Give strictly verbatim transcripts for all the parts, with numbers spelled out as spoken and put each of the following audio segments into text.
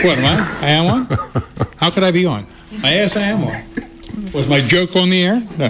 What, am I? I am on? How could I be on? I asked, I am on. Was my joke on the air? No.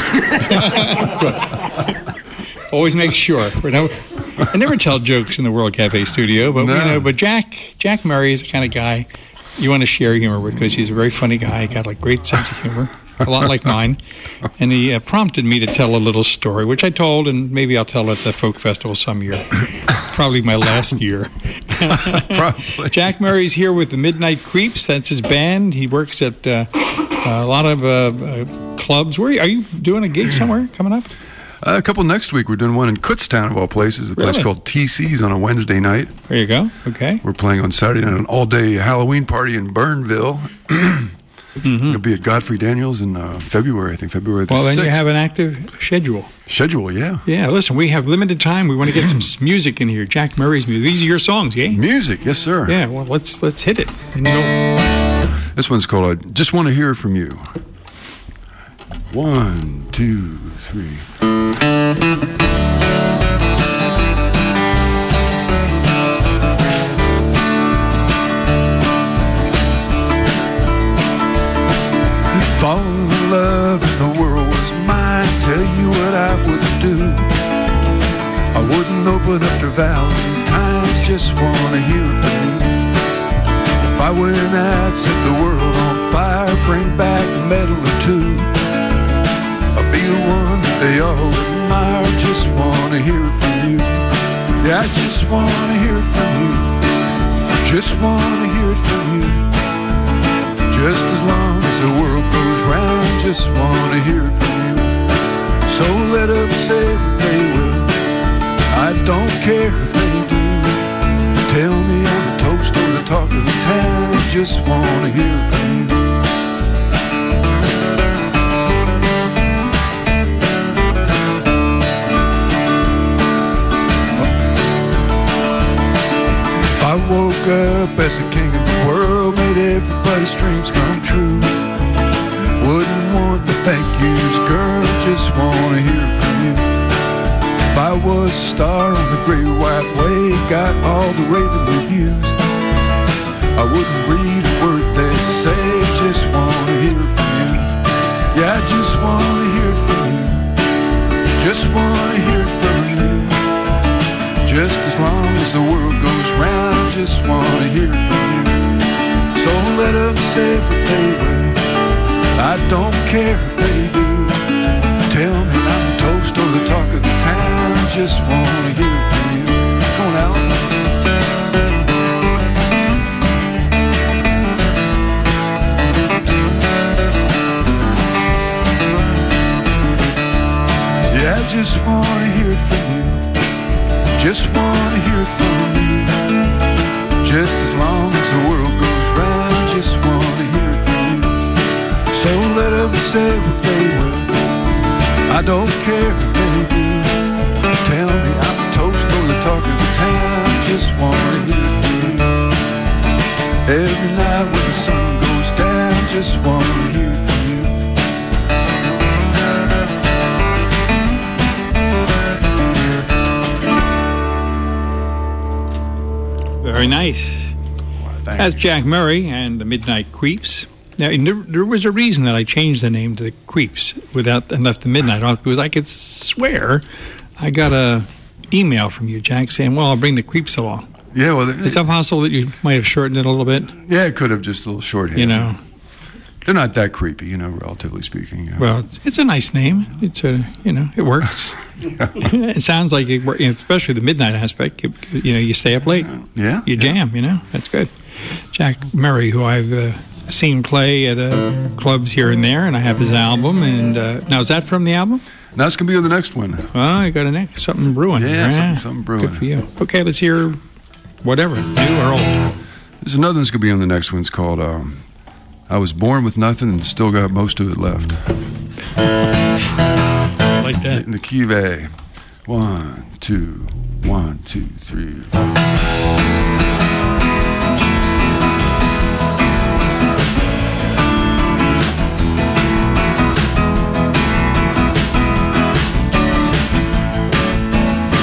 Always make sure. I never tell jokes in the World Cafe studio, but no. you know. But Jack, Jack Murray is the kind of guy you want to share humor with because he's a very funny guy. He got a great sense of humor, a lot like mine. And he uh, prompted me to tell a little story, which I told, and maybe I'll tell at the folk festival some year. Probably my last year. Probably. Jack Murray's here with the Midnight Creeps. That's his band. He works at uh, a lot of uh, uh, clubs. Where are you, are you doing a gig somewhere coming up? Uh, a couple next week. We're doing one in Kutztown, of all places, a really? place called T C's on a Wednesday night. There you go. Okay. We're playing on Saturday night, an all-day Halloween party in Burnville. Mm-hmm. It'll be at Godfrey Daniels in uh, February, I think, February the well, sixth. Well, then you have an active schedule. Schedule, yeah. Yeah, listen, we have limited time. We want to get some music in here. Jack Murray's music. These are your songs, yeah? Music, yes, sir. Yeah, well, let's let's hit it. And, you know, this one's called I Just Want to Hear From You. One, two, three. Fall in love and the world was mine. Tell you what I would do. I wouldn't open up to Valentine's. Just wanna hear from you. If I went out, set the world on fire, bring back a medal or two, I'll be the one that they all admire. Just wanna hear from you. Yeah, I just wanna hear from you. Just wanna hear from you. Just as long as the world goes round, just wanna hear from you. So let them say what they will, I don't care if they do. Tell me I'm the toast or the talk of the town, just wanna hear from you. I woke up as the king of the world, made everybody's dreams come true. Wouldn't want the thank yous, girl, just wanna hear from you. If I was a star on the great white way, got all the raving reviews, I wouldn't read a word they say, just wanna hear from you. Yeah, I just wanna hear from you. Just wanna hear from you. Just as long as the world goes round, just wanna hear from you. So let them say what they will, I don't care if they do. Tell me I'm the toast or the talk of the town, just wanna hear from you. Come on, Alan. Yeah, I just wanna hear it from you. Just wanna hear it from you. Just as long as the world goes round, just wanna hear it from you. So let them say what they will, I don't care if they do. Tell me I'm the toast or the talk of the town, just wanna hear it from you. Every night when the sun goes down, just wanna hear it from you. Very nice. Well, That's Jack Murray and the Midnight Creeps. Now, there, there was a reason that I changed the name to the Creeps without and left the Midnight off, because I could swear I got a email from you, Jack, saying, well, I'll bring the Creeps along. Yeah, well... Is that possible that you might have shortened it a little bit? Yeah, it could have, just a little shorthand. You know. They're not that creepy, you know, relatively speaking. You know. Well, it's, it's a nice name. It's a, you know, it works. Yeah. It sounds like, it, you know, especially the midnight aspect, you, you know, you stay up late. Yeah. You jam, yeah. You know, that's good. Jack Murray, who I've uh, seen play at uh, clubs here and there, and I have his album. And uh, now, is that from the album? Now it's going to be on the next one. Well, you got a next, something brewing. Yeah, yeah. Something, something brewing. Good for you. Okay, let's hear whatever, new or old. There's another one's going to be on the next one. It's called um, I Was Born With Nothing and Still Got Most of It Left. I like that. In the key of A. One, two, one, two, three.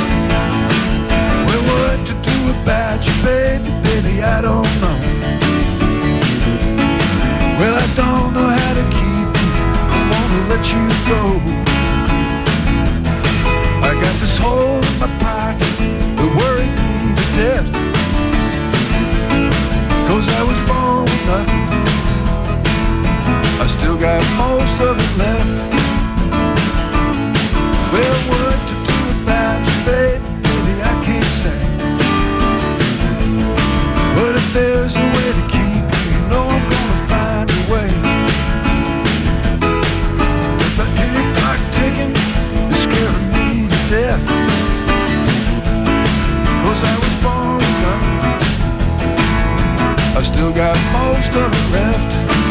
Well, what to do about you, baby, baby, I don't know. let you go. I got this hole in my pocket that worried me to death, 'cause I was born with nothing. I still got most of it left. Well, what to do about you, baby, baby, I can't say. But if there's a way to keep you, you know I'm gonna find a way. If the penny clock ticking is scaring me to death, 'cause I was born with nothing. I still got most of it left.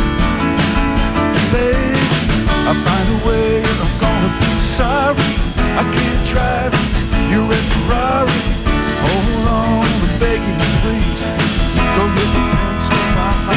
Baby, I'll find a way and I'm gonna be sorry. I can't drive your red Ferrari. Hold on, I'm begging you, please. Go get the pencil off my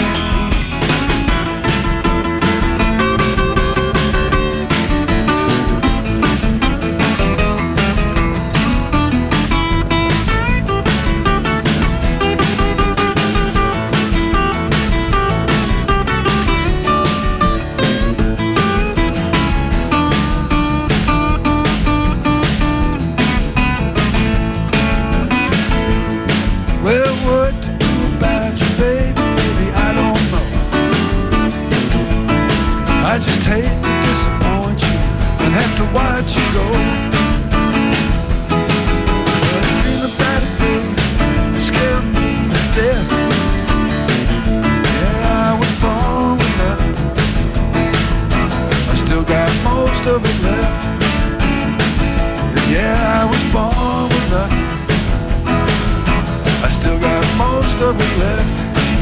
I just hate to disappoint you and have to watch you go. But I dream about it, baby, it scared me to death. Yeah, I was born with nothing. I still got most of it left. Yeah, I was born with nothing. I still got most of it left.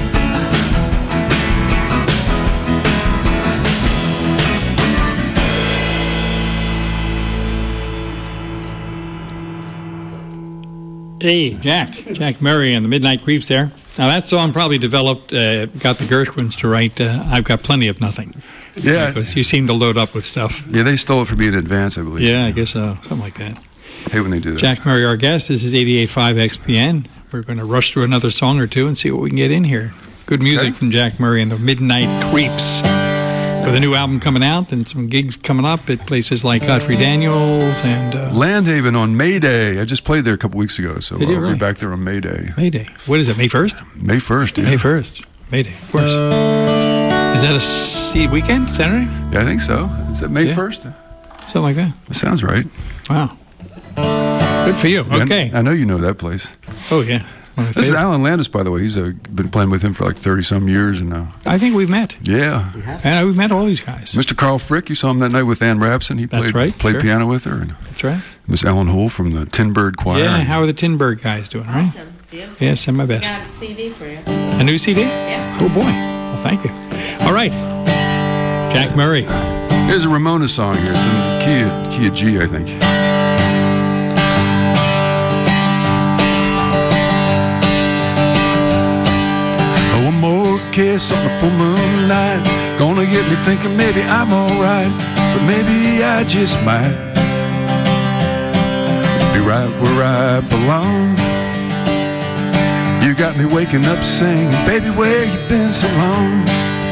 Hey, Jack. Jack Murray and the Midnight Creeps there. Now, that song probably developed, uh, got the Gershwins to write, uh, I've Got Plenty of Nothing. Yeah. Because you seem to load up with stuff. Yeah, they stole it from me in advance, I believe. Yeah, I guess so. Something like that. I hate when they do that. Jack Murray, our guest. This is eighty-eight point five X P N. We're going to rush through another song or two and see what we can get in here. Good music Okay. from Jack Murray and the Midnight Creeps. With a new album coming out and some gigs coming up at places like Godfrey Daniels and... Uh, Landhaven on May Day. I just played there a couple weeks ago, so Did you I'll really? be back there on May Day. May Day. What is it, May first? May first, yeah. May first. May Day, of course. Is that a C weekend, Saturday? Yeah, I think so. Is that May Yeah. first? Something like that. That sounds right. Wow. Good for you. Okay. I, I know you know that place. Oh, yeah. One of my This is favorites. Alan Landis, by the way. He's uh, been playing with him for like thirty-some years, and uh, I think we've met. yeah. And we've met all these guys. Mister Carl Frick, you saw him that night with Ann Rapson. He That's played right, played sure. piano with her. And That's right. Miss Ellen Hull from the Tin Bird Choir. Yeah, how are the Tin Bird guys doing, right? Awesome. Beautiful. Yeah, send my best. Got a C D for you. A new C D? Yeah. Oh, boy. Well, thank you. All right. Jack Murray. Here's a Ramona song here. It's in the key of, key of G, I think. Oh, one more kiss on the full moon night, gonna get me thinking maybe I'm alright, but maybe I just might be right where I belong. You got me waking up singing, baby, where you been so long?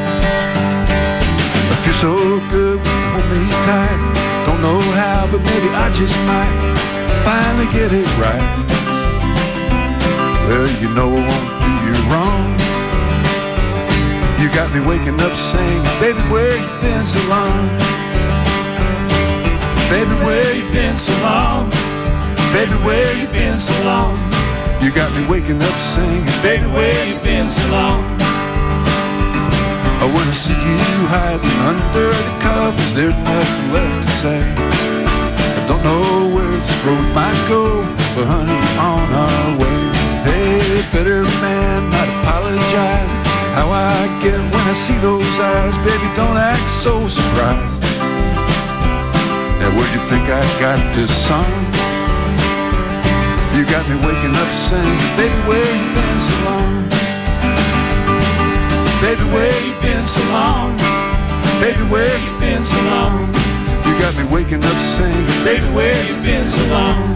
I feel so good when you hold me tight. Don't know how, but maybe I just might finally get it right. Well, you know I won't do you wrong. You got me waking up singing, baby, where you been so long? Baby, where you been so long? Baby, where you been so long? You got me waking up singing, baby, where you been so long? Oh, when I see you hiding under the covers, there's nothing left to say. I don't know where this road might go, but honey, on our way. Hey, better man might apologize. How I get when I see those eyes, baby, don't act so surprised. Now, where'd you think I got this song? You got me waking up singing, baby, where you been so long? Baby, where you been so long? Baby, where you been so long? You got me waking up singing, baby, where you been so long?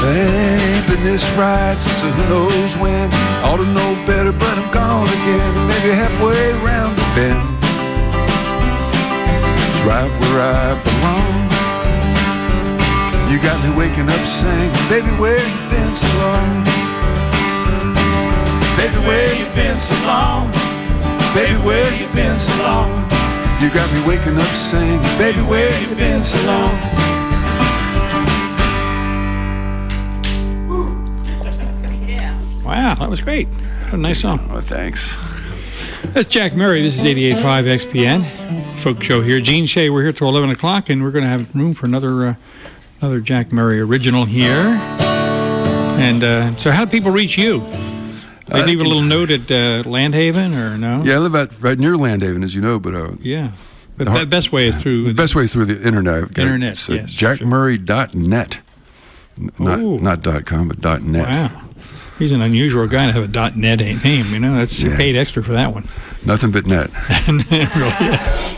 ain't been this right since who knows when. Ought to know better, but I'm gone again. Maybe halfway around the bend, it's right where I belong. You got me waking up singing, baby, where you been so long? Baby, where you been so long? Baby, where you been so long? You got me waking up singing, baby, where you been so long? Wow, that was great. What a nice song. Oh, thanks. That's Jack Murray. This is eighty-eight point five X P N. Folk show here. Gene Shea, we're here till eleven o'clock, and we're going to have room for another uh, another Jack Murray original here. And uh, so how do people reach you? They leave a little note at uh, Landhaven, or no? Yeah, I live out right near Landhaven, as you know, but... Uh, yeah. But the hard, best way is through... The best way is through the internet. Internet, it's, uh, yes. jack murray dot net. Not, not dot .com, but .net. Wow. He's an unusual guy to have a .net name, you know? That's yes. paid extra for that one. Nothing but net. Really?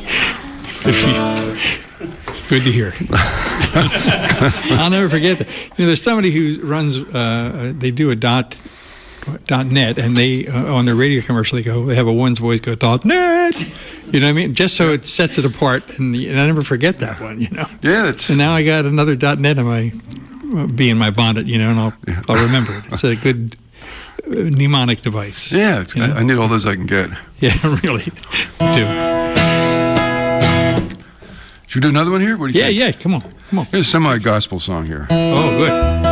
It's good to hear. I'll never forget that. You know, there's somebody who runs, uh, they do a dot... dot net, and they uh, on their radio commercial they go, they have a one's voice go dot net, you know what I mean, just so it sets it apart, and, and I never forget that one, you know. Yeah, it's. And now I got another dot net in my uh, be in my bonnet, you know, and I'll yeah. I'll remember it. It's a good uh, mnemonic device. Yeah, it's, I, I need all those I can get. Yeah, really. Me too. Should we do another one here? What do you yeah, think? Yeah, yeah. Come on, come on. Here's a semi-gospel song here. Oh, good.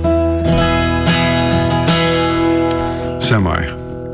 Semi.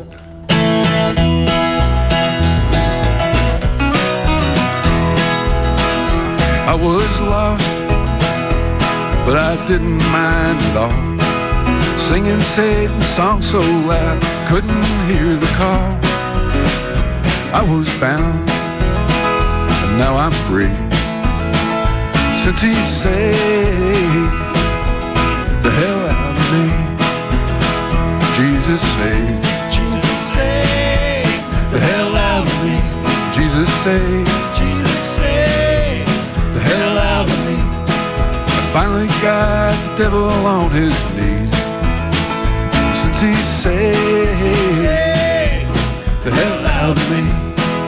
I was lost, but I didn't mind at all. Singing Satan's song so loud, couldn't hear the call. I was bound, and now I'm free. Since he saved the hell out of me. Jesus saved, Jesus saved the hell out of me. Jesus saved, Jesus saved the hell out of me. I finally got the devil on his knees. Since he saved, he saved the hell out of me.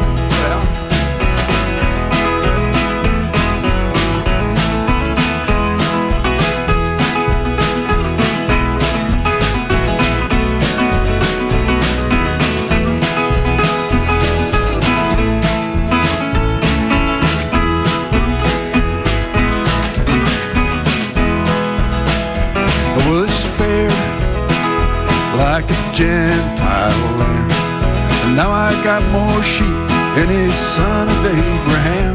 Like a Gentile lamb, and now I got more sheep than his son of Abraham.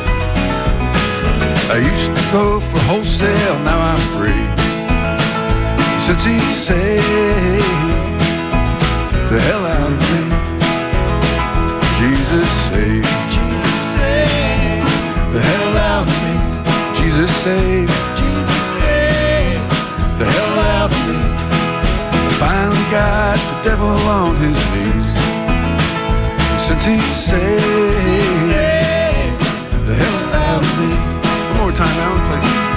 I used to go for wholesale, now I'm free. Since he saved the hell out of me. Jesus saved, Jesus saved the hell out of me. Jesus saved, Jesus saved the hell out of me. Finally got the devil on his knees. Since he saved, saved the hell out of me. One more time, Alan, please.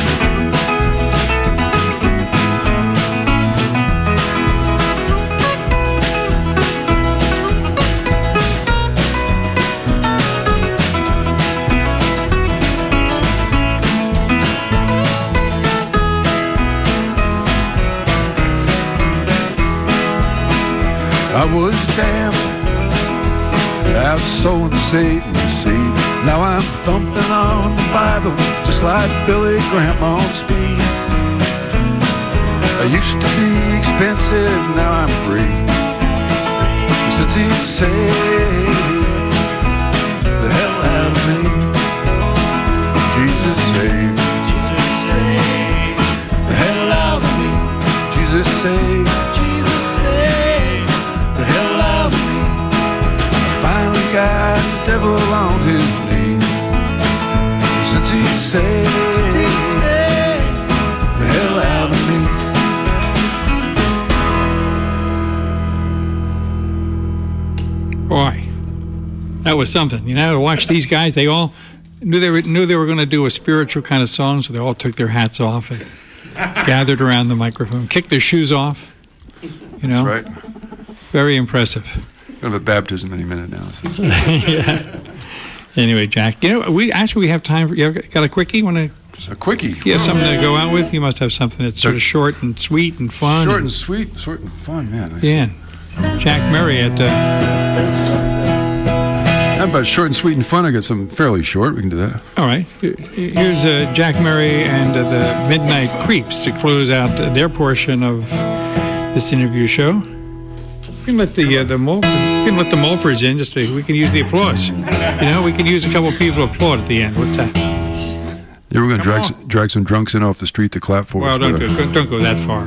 I was damned, out sowing Satan's seed. Now I'm thumping on the Bible, just like Billy Graham on speed. I used to be expensive, now I'm free. Since he saved the hell out of me. Jesus saved, Jesus saved the hell out of me. Jesus saved, Jesus saved the hell out of me. I finally got the devil on his knees. Since he saved, he saved the hell out of me. Boy, that was something. You know, to watch these guys, they all knew they were knew they were going to do a spiritual kind of song, so they all took their hats off and gathered around the microphone, kicked their shoes off. You know, That's right. Very impressive. Going to have a baptism any minute now. So. Yeah. Anyway, Jack, you know, we actually we have time for. You got a quickie? Want to? A quickie. You have something to go out with? You must have something that's sort of short and sweet and fun. Short and, and sweet, short and fun, man. Yeah. Jack Murray at. Uh, How about short and sweet and fun? I got something fairly short. We can do that. All right. Here's uh, Jack Murray and uh, the Midnight Creeps to close out uh, their portion of this interview show. We can let the uh, the Mulford, we can let the Mulfords in. Just to, we can use the applause. You know, we can use a couple of people to applaud at the end. What's that? Yeah, we're going to drag some, drag some drunks in off the street to clap for well, us. Well, don't go, don't go that far.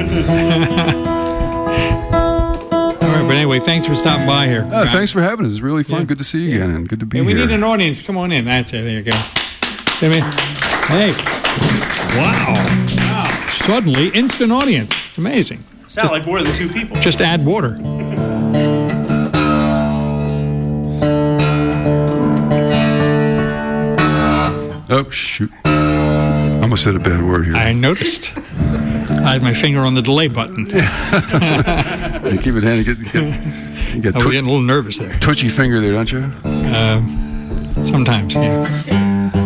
All right, but anyway, thanks for stopping by here. Uh, thanks for having us. It's really fun. Yeah. Good to see you again, and good to be hey, we here. We need an audience. Come on in. That's it. There you go. Hey, hey. Wow. Wow. Suddenly, instant audience. It's amazing. Sound just, like more than two people. Just add water. Oh, shoot. I almost said a bad word here. I noticed. I had my finger on the delay button. You keep it handy. Get, get, you get I was getting a little nervous there. Twitchy finger there, don't you? Uh, sometimes, yeah.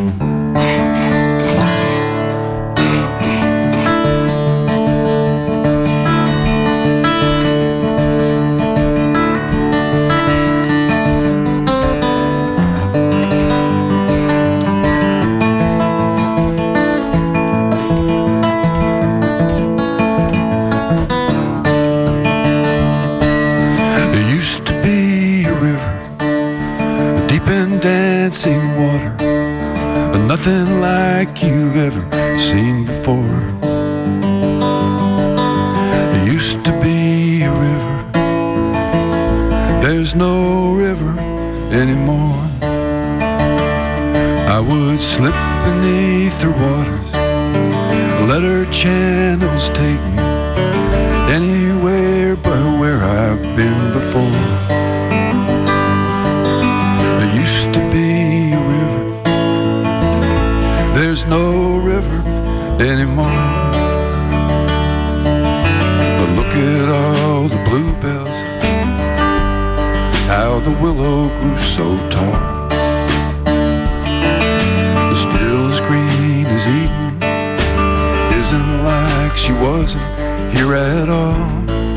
Nothing like you've ever seen before. There used to be a river. There's no river anymore. I would slip beneath her waters, let her channels take me anywhere but where I've been before. There used to be a river. There's no river anymore. But look at all the bluebells, how the willow grew so tall. Still as green as Eden, isn't like she wasn't here at all.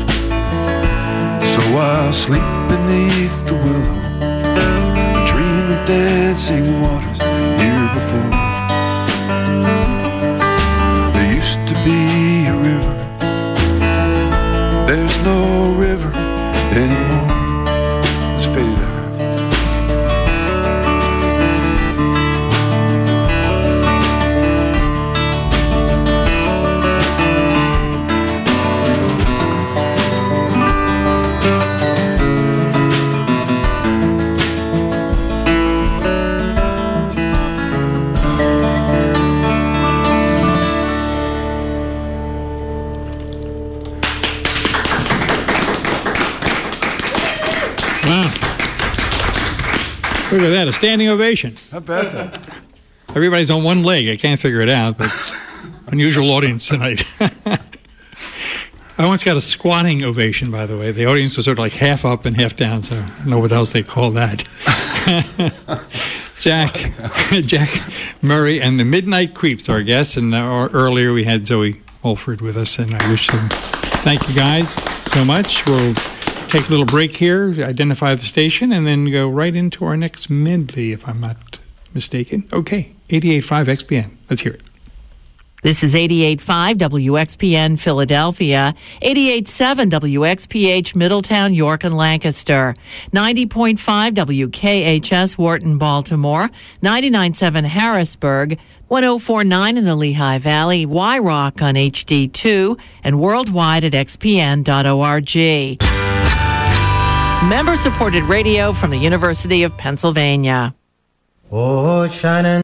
So I'll sleep beneath the willow, dream of dancing waters here before. There used to be a river. There's no river anymore. It's faded out. Look at that, a standing ovation. Not bad, though. Everybody's on one leg. I can't figure it out, but unusual audience tonight. I once got a squatting ovation, by the way. The audience was sort of like half up and half down, so I don't know what else they call that. Jack, Jack Murray and the Midnight Creeps, our guests, and uh, earlier we had Zoe Mulford with us, and I wish them thank you guys so much. We'll take a little break here, identify the station, and then go right into our next medley, if I'm not mistaken. Okay, eighty-eight point five X P N. Let's hear it. This is eighty-eight point five W X P N Philadelphia, eighty-eight point seven W X P H Middletown, York, and Lancaster, ninety point five W K H S Wharton, Baltimore, ninety-nine point seven Harrisburg, one oh four point nine in the Lehigh Valley, Y-Rock on H D two, and worldwide at x p n dot org. Member-supported radio from the University of Pennsylvania. Oh, shining.